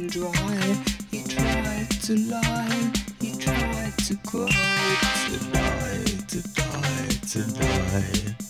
dry. He tried to lie, he tried to cry, to die, to die, to die.